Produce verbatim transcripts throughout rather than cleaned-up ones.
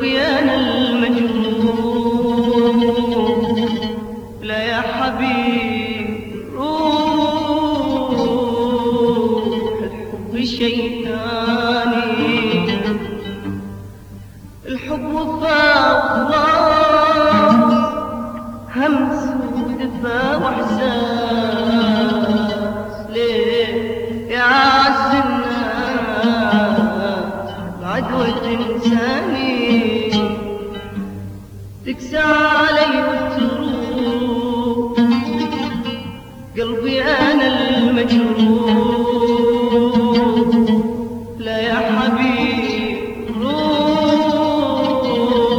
قلبي أنا المجروح، لا يا حبيبي روح، الحب شيء ثاني، الحب وفاء وخلاص، همس ودفا واحساس، ليه يا عز الناس بعدوة انساني تكسى علي وتروح، قلبي انا المجروح، لا يا حبيبي روح،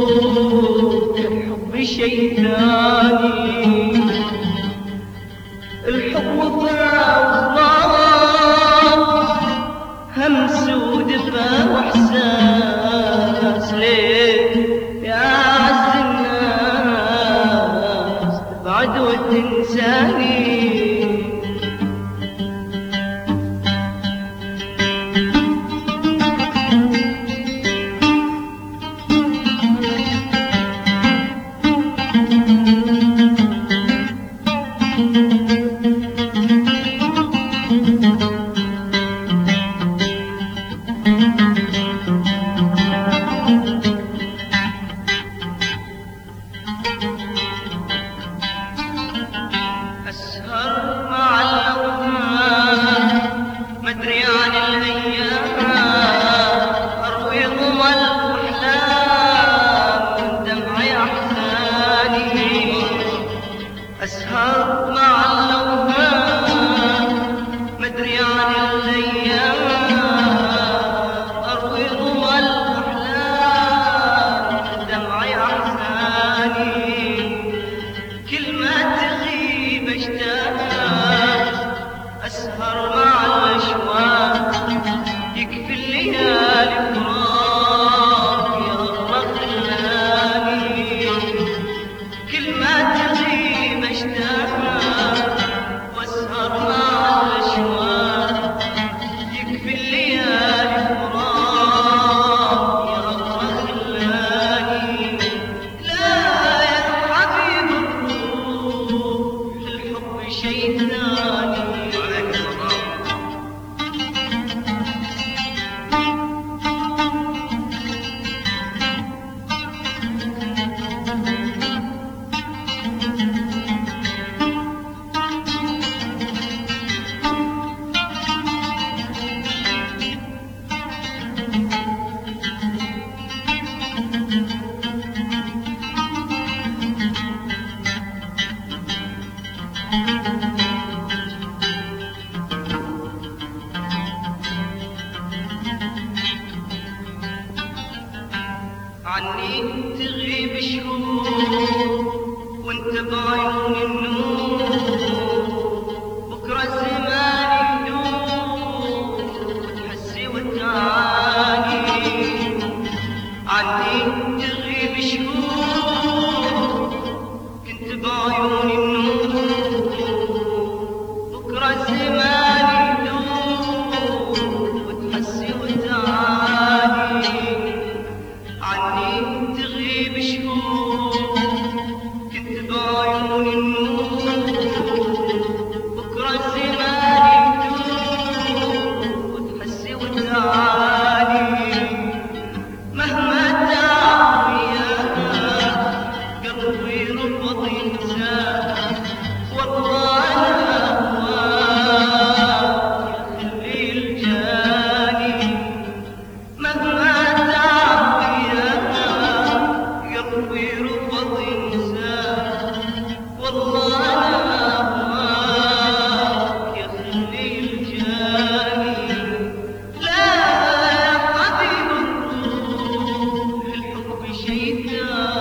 الحب شيء ثاني، الحب وفاء وخلاص، همس ودفا واحساس، ليه يا عز الناس تبعد وتنساني. أسهر مع الأوهام مدري عن الأيام، أروي ضمى الأحلام من دمعي أحزاني، أسهر مع الأوهام مدري عن الأيام، أروي ضمى الأحلام من دمعي أحزاني، كل ما تغيب اشتاق أسهر مع الأشواق، يكفي الليالي فراق يا الله خلاني، كل ما تغيب اشتاق واسهر مع الأشواق، يكفي الليالي فراق يا الله خلاني، لا يا حبيب الروح الحب شيء ثاني. عني تغيب شهور وانت بعيون النور، بكرة الزمان يدور تحسي وتعاني، عني تغيب شهور كنت بعيون النور، بكرة الزمان يدور وتحسي وتعاني، عني تغيب شهور كنت بعيون النور، بكرة الزمان يدور وتحسي وتعاني، مهما تعب وياها قلبي رفض ينساك، والله أنا هواك يا خليل جاني، مهما تعب وياها قلبي رفض ينساك، والله أنا هواك يا خليل جاني، لا يا حبيب الروح الحب شيء ثاني.